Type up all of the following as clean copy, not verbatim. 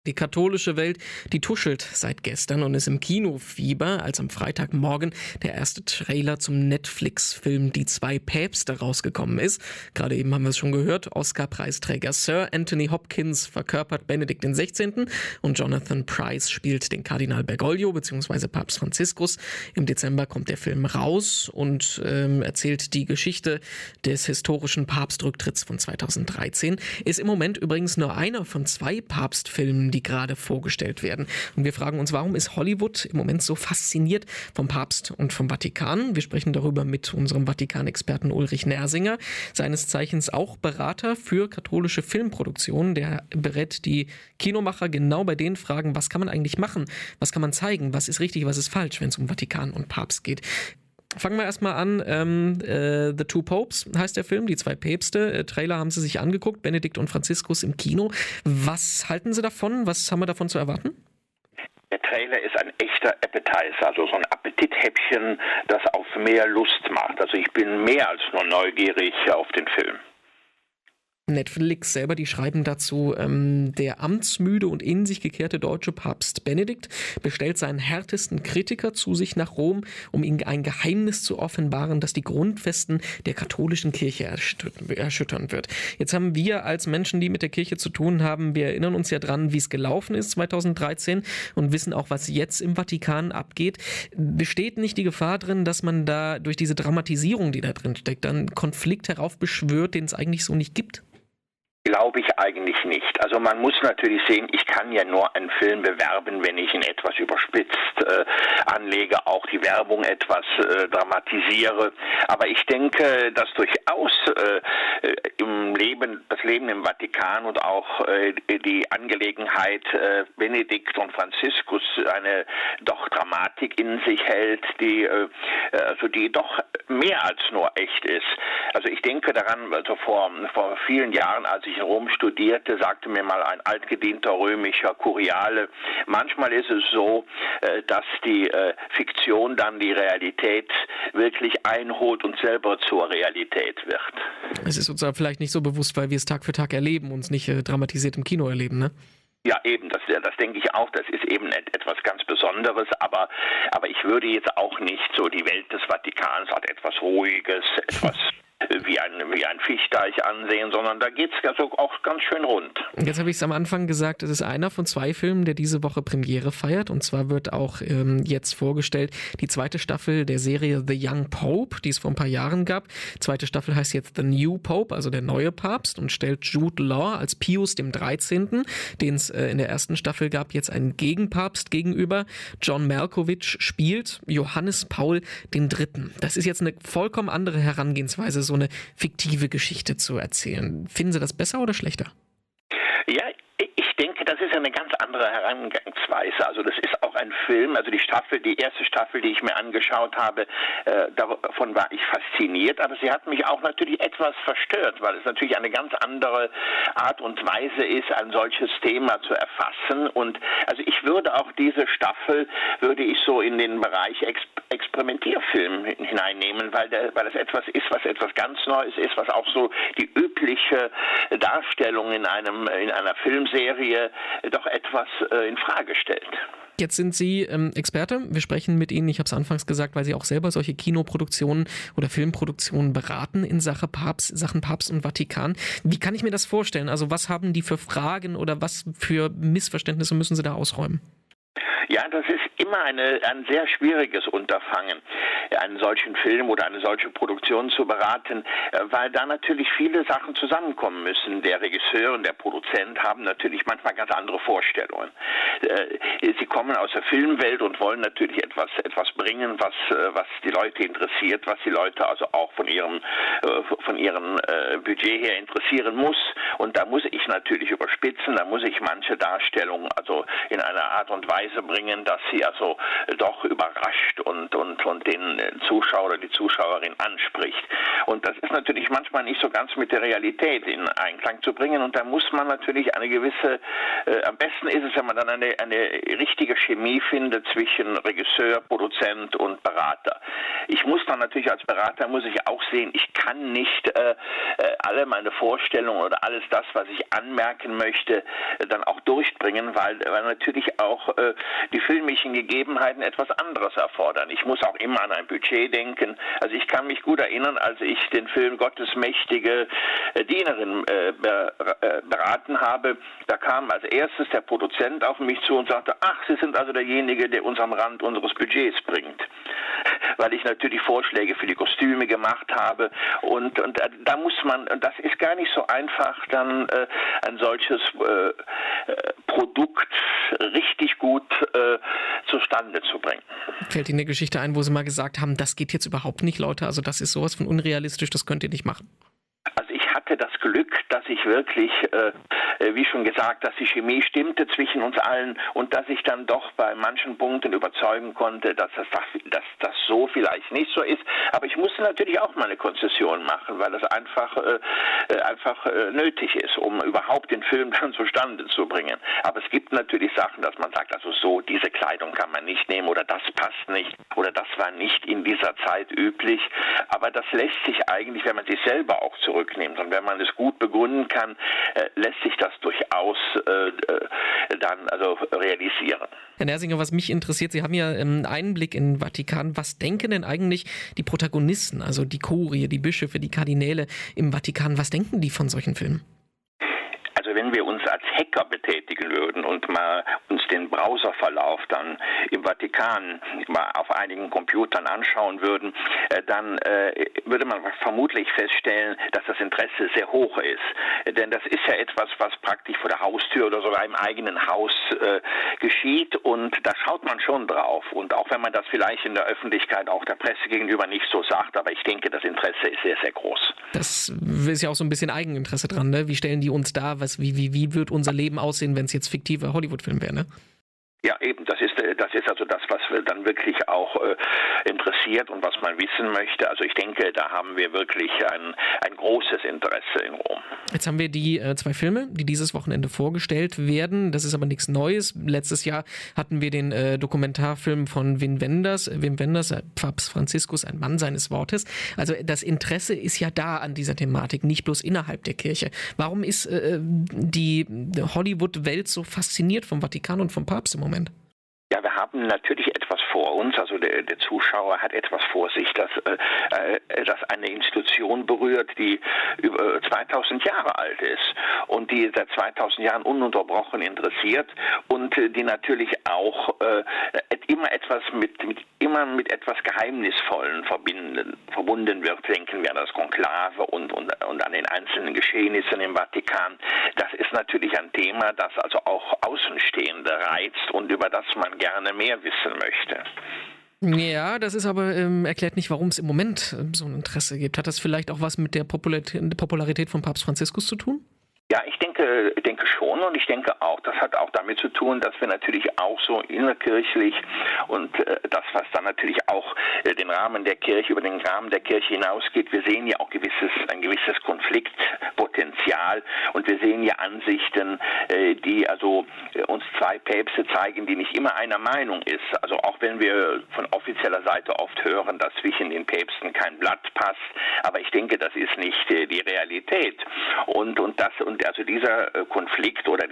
Die katholische Welt, die tuschelt seit gestern und ist im Kinofieber, als am Freitagmorgen der erste Trailer zum Netflix-Film Die zwei Päpste rausgekommen ist. Gerade eben haben wir es schon gehört, Oscar-Preisträger Sir Anthony Hopkins verkörpert Benedikt XVI. Und Jonathan Pryce spielt den Kardinal Bergoglio bzw. Papst Franziskus. Im Dezember kommt der Film raus und erzählt die Geschichte des historischen Papstrücktritts von 2013. Ist im Moment übrigens nur einer von zwei Papstfilmen, die gerade vorgestellt werden. Und wir fragen uns, warum ist Hollywood im Moment so fasziniert vom Papst und vom Vatikan? Wir sprechen darüber mit unserem Vatikan-Experten Ulrich Nersinger, seines Zeichens auch Berater für katholische Filmproduktionen. Der berät die Kinomacher genau bei den Fragen, was kann man eigentlich machen? Was kann man zeigen? Was ist richtig, was ist falsch, wenn es um Vatikan und Papst geht? Fangen wir erstmal an. The Two Popes heißt der Film, die zwei Päpste. Trailer haben Sie sich angeguckt, Benedikt und Franziskus im Kino. Was halten Sie davon? Was haben wir davon zu erwarten? Der Trailer ist ein echter Appetizer, also so ein Appetithäppchen, das auf mehr Lust macht. Also ich bin mehr als nur neugierig auf den Film. Netflix selber, die schreiben dazu, der amtsmüde und in sich gekehrte deutsche Papst Benedikt bestellt seinen härtesten Kritiker zu sich nach Rom, um ihm ein Geheimnis zu offenbaren, das die Grundfesten der katholischen Kirche erschüttern wird. Jetzt haben wir als Menschen, die mit der Kirche zu tun haben, wir erinnern uns ja dran, wie es gelaufen ist 2013 und wissen auch, was jetzt im Vatikan abgeht. Besteht nicht die Gefahr drin, dass man da durch diese Dramatisierung, die da drin steckt, dann einen Konflikt heraufbeschwört, den es eigentlich so nicht gibt? Glaube ich eigentlich nicht. Also man muss natürlich sehen, ich kann ja nur einen Film bewerben, wenn ich ihn etwas überspitzt anlege, auch die Werbung etwas dramatisiere. Aber ich denke, dass durchaus das Leben im Vatikan und auch die Angelegenheit Benedikt und Franziskus eine doch Dramatik in sich hält, die doch mehr als nur echt ist. Also ich denke daran, also vor vielen Jahren, als ich in Rom studierte, sagte mir mal ein altgedienter römischer Kuriale, manchmal ist es so, dass die Fiktion dann die Realität wirklich einholt und selber zur Realität wird. Es ist uns aber vielleicht nicht so bewusst, weil wir es Tag für Tag erleben und es nicht dramatisiert im Kino erleben, ne? Ja, eben, das denke ich auch, das ist eben etwas ganz Besonderes, aber ich würde jetzt auch nicht so die Welt des Vatikans als etwas Ruhiges, etwas wie ein Fischteich ansehen, sondern da geht es also auch ganz schön rund. Jetzt habe ich es am Anfang gesagt, es ist einer von zwei Filmen, der diese Woche Premiere feiert. Und zwar wird auch jetzt vorgestellt die zweite Staffel der Serie The Young Pope, die es vor ein paar Jahren gab. Zweite Staffel heißt jetzt The New Pope, also der neue Papst, und stellt Jude Law als Pius dem 13., den es in der ersten Staffel gab, jetzt einen Gegenpapst gegenüber. John Malkovich spielt Johannes Paul III. Das ist jetzt eine vollkommen andere Herangehensweise, so eine fiktive Geschichte zu erzählen. Finden Sie das besser oder schlechter? Ja, ich denke, das ist eine ganz andere Herangehensweise. Also das ist auch ein Film, also die erste Staffel, die ich mir angeschaut habe, davon war ich fasziniert, aber sie hat mich auch natürlich etwas verstört, weil es natürlich eine ganz andere Art und Weise ist, ein solches Thema zu erfassen. Und also ich würde auch diese Staffel, so in den Bereich Experimentierfilm hineinnehmen, weil das etwas ist, was etwas ganz Neues ist, was auch so die übliche Darstellung in einer Filmserie doch etwas in Frage stellt. Jetzt sind Sie Experte. Wir sprechen mit Ihnen, ich habe es anfangs gesagt, weil Sie auch selber solche Kinoproduktionen oder Filmproduktionen beraten in Sachen Papst und Vatikan. Wie kann ich mir das vorstellen? Also was haben die für Fragen oder was für Missverständnisse müssen Sie da ausräumen? Ja, das ist immer ein sehr schwieriges Unterfangen, einen solchen Film oder eine solche Produktion zu beraten, weil da natürlich viele Sachen zusammenkommen müssen. Der Regisseur und der Produzent haben natürlich manchmal ganz andere Vorstellungen. Sie kommen aus der Filmwelt und wollen natürlich etwas bringen, was die Leute interessiert, was die Leute also auch von ihrem Budget her interessieren muss. Und da muss ich natürlich überspitzen, da muss ich manche Darstellungen also in einer Art und Weise bringen, bringen, dass sie also doch überrascht und den Zuschauer oder die Zuschauerin anspricht. Und das ist natürlich manchmal nicht so ganz mit der Realität in Einklang zu bringen. Und da muss man natürlich eine gewisse, am besten ist es, wenn man dann eine richtige Chemie findet zwischen Regisseur, Produzent und Berater. Ich muss dann natürlich als Berater, muss ich auch sehen, ich kann nicht alle meine Vorstellungen oder alles das, was ich anmerken möchte, dann auch durchbringen, weil natürlich auch die filmischen Gegebenheiten etwas anderes erfordern. Ich muss auch immer an ein Budget denken. Also ich kann mich gut erinnern, als ich den Film Gottes mächtige Dienerin beraten habe, da kam als erstes der Produzent auf mich zu und sagte, ach, Sie sind also derjenige, der uns am Rand unseres Budgets bringt. Weil ich natürlich Vorschläge für die Kostüme gemacht habe und da muss man, und das ist gar nicht so einfach, dann ein solches Produkt richtig gut zustande zu bringen. Fällt Ihnen eine Geschichte ein, wo Sie mal gesagt haben, das geht jetzt überhaupt nicht, Leute, also das ist sowas von unrealistisch, das könnt ihr nicht machen? Also ich hatte das Glück, dass ich wirklich, wie schon gesagt, dass die Chemie stimmte zwischen uns allen und dass ich dann doch bei manchen Punkten überzeugen konnte, dass das so vielleicht nicht so ist. Aber ich musste natürlich auch mal eine Konzession machen, weil das einfach nötig ist, um überhaupt den Film dann zustande zu bringen. Aber es gibt natürlich Sachen, dass man sagt, also so, diese Kleidung kann man nicht nehmen oder das passt nicht oder das war nicht in dieser Zeit üblich. Aber das lässt sich eigentlich, wenn man sich selber auch zurücknimmt und wenn man es gut begründen kann, lässt sich das durchaus dann also realisieren. Herr Nersinger, was mich interessiert, Sie haben ja einen Einblick in den Vatikan. Was denken denn eigentlich die Protagonisten, also die Kurie, die Bischöfe, die Kardinäle im Vatikan, was denken die von solchen Filmen? Also wenn wir uns als Hacker betätigen würden und mal uns den Browserverlauf dann im Vatikan mal auf einigen Computern anschauen würden, dann würde man vermutlich feststellen, dass das Interesse sehr hoch ist. Denn das ist ja etwas, was praktisch vor der Haustür oder sogar im eigenen Haus geschieht und da schaut man schon drauf. Und auch wenn man das vielleicht in der Öffentlichkeit, auch der Presse gegenüber nicht so sagt, aber ich denke, das Interesse ist sehr, sehr groß. Das ist ja auch so ein bisschen Eigeninteresse dran, ne? Wie stellen die uns dar? Wie wird unser Leben aussehen, wenn es jetzt fiktiver Hollywood-Film wäre, ne? Ja, eben, das ist also das, was dann wirklich auch interessiert und was man wissen möchte. Also ich denke, da haben wir wirklich ein großes Interesse in Rom. Jetzt haben wir die 2 Filme, die dieses Wochenende vorgestellt werden. Das ist aber nichts Neues. Letztes Jahr hatten wir den Dokumentarfilm von Wim Wenders, Papst Franziskus, ein Mann seines Wortes. Also das Interesse ist ja da an dieser Thematik, nicht bloß innerhalb der Kirche. Warum ist die Hollywood-Welt so fasziniert vom Vatikan und vom Papst im Moment? Ja, wir haben natürlich etwas vor uns, also der Zuschauer hat etwas vor sich, das eine Institution berührt, die über 2000 Jahre alt ist und die seit 2000 Jahren ununterbrochen interessiert und die natürlich auch immer etwas mit etwas Geheimnisvollen verbunden wird. Denken wir an das Konklave und an den einzelnen Geschehnissen im Vatikan. Das ist natürlich ein Thema, das also auch Außenstehende reizt und über das man gerne mehr wissen möchte. Ja, das ist aber erklärt nicht, warum es im Moment so ein Interesse gibt. Hat das vielleicht auch was mit der Popularität von Papst Franziskus zu tun? Ja, ich denke schon und ich denke auch, das hat auch damit zu tun, dass wir natürlich auch so innerkirchlich und das, was dann natürlich auch den Rahmen der Kirche, über den Rahmen der Kirche hinausgeht, wir sehen ja auch ein gewisses Konfliktpotenzial und wir sehen ja Ansichten, die also uns 2 Päpste zeigen, die nicht immer einer Meinung ist. Also auch wenn wir von offizieller Seite oft hören, dass zwischen den Päpsten kein Blatt passt, aber ich denke, das ist nicht die Realität. Und also dieser Konflikt oder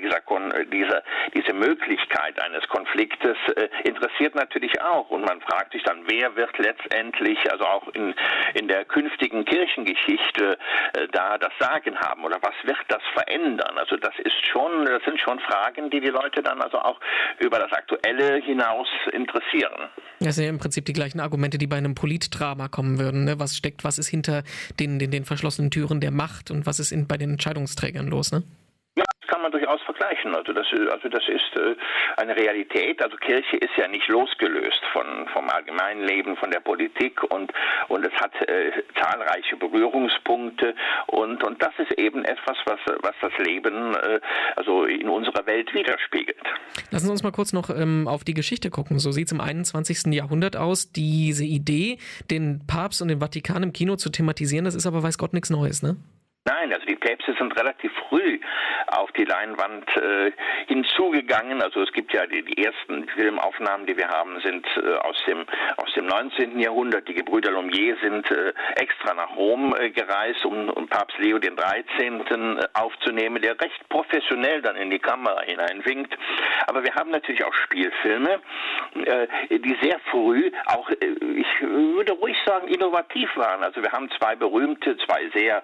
diese Möglichkeit eines Konfliktes interessiert natürlich auch. Und man fragt sich dann, wer wird letztendlich, also auch in der künftigen Kirchengeschichte da das Sagen haben oder was wird das verändern? Also das sind schon Fragen, die Leute dann also auch über das Aktuelle hinaus interessieren. Das sind ja im Prinzip die gleichen Argumente, die bei einem Politdrama kommen würden. Ne? Was ist hinter den verschlossenen Türen der Macht und was ist bei den Entscheidungsträgern los? Ne? Ja, das kann man durchaus vergleichen. Also das ist eine Realität. Also Kirche ist ja nicht losgelöst vom allgemeinen Leben, von der Politik und es hat zahlreiche Berührungspunkte und das ist eben etwas, was das Leben also in unserer Welt widerspiegelt. Lassen Sie uns mal kurz noch auf die Geschichte gucken. So sieht es im 21. Jahrhundert aus. Diese Idee, den Papst und den Vatikan im Kino zu thematisieren, das ist aber weiß Gott nichts Neues, ne? Nein, also die Päpste sind relativ früh auf die Leinwand hinzugegangen. Also es gibt ja die ersten Filmaufnahmen, die wir haben, sind aus dem 19. Jahrhundert. Die Gebrüder Lumière sind extra nach Rom gereist, um Papst Leo XIII. Aufzunehmen, der recht professionell dann in die Kamera hineinwinkt. Aber wir haben natürlich auch Spielfilme, die sehr früh auch, ich würde ruhig sagen, innovativ waren. Also wir haben zwei sehr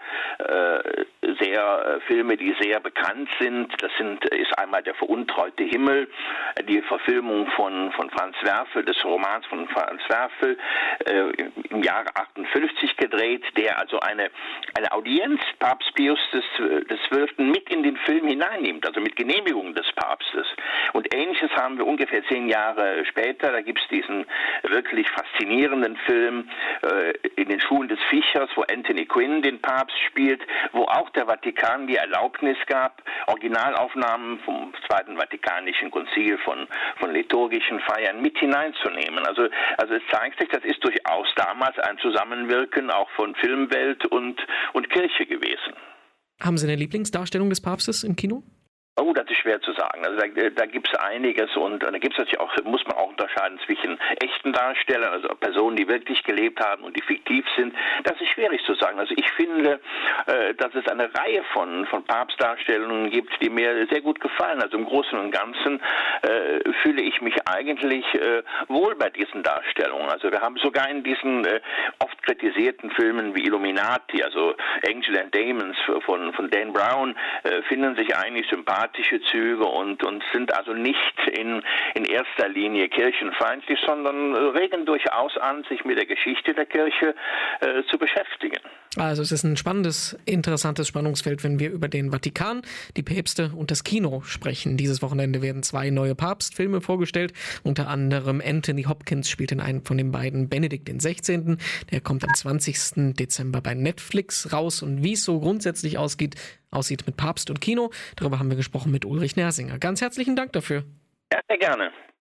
Filme, die sehr bekannt sind. Das ist einmal Der veruntreute Himmel, die Verfilmung von Franz Werfel, des Romans von Franz Werfel, im Jahre 58 gedreht, der also eine Audienz Papst Pius XII. Mit in den Film hineinnimmt, also mit Genehmigung des Papstes. Und Ähnliches haben wir ungefähr 10 Jahre später. Da gibt es diesen wirklich faszinierenden Film in den Schuhen des Fischers, wo Anthony Quinn den Papst spielt, wo auch der Vatikan die Erlaubnis gab, Originalaufnahmen vom Zweiten Vatikanischen Konzil von liturgischen Feiern mit hineinzunehmen. Also es zeigt sich, das ist durchaus damals ein Zusammenwirken auch von Filmwelt und Kirche gewesen. Haben Sie eine Lieblingsdarstellung des Papstes im Kino? Oh, das ist schwer zu sagen. Also da gibt es einiges und da gibt es natürlich auch, muss man auch unterscheiden zwischen echten Darstellern, also Personen, die wirklich gelebt haben und die fiktiv sind. Das ist schwierig zu sagen. Also ich finde, dass es eine Reihe von Papstdarstellungen gibt, die mir sehr gut gefallen. Also im Großen und Ganzen fühle ich mich eigentlich wohl bei diesen Darstellungen. Also wir haben sogar in diesen oft kritisierten Filmen wie Illuminati, also Angel and Demons von Dan Brown, finden sich eigentlich sympathische Züge und sind also nicht in erster Linie kirchenfeindlich, sondern regen durchaus an, sich mit der Geschichte der Kirche zu beschäftigen. Also es ist ein spannendes, interessantes Spannungsfeld, wenn wir über den Vatikan, die Päpste und das Kino sprechen. Dieses Wochenende werden 2 neue Papstfilme vorgestellt. Unter anderem Anthony Hopkins spielt in einem von den beiden Benedikt XVI. Der kommt am 20. Dezember bei Netflix raus. Und wie es so grundsätzlich aussieht mit Papst und Kino, darüber haben wir gesprochen mit Ulrich Nersinger. Ganz herzlichen Dank dafür. Ja, sehr gerne.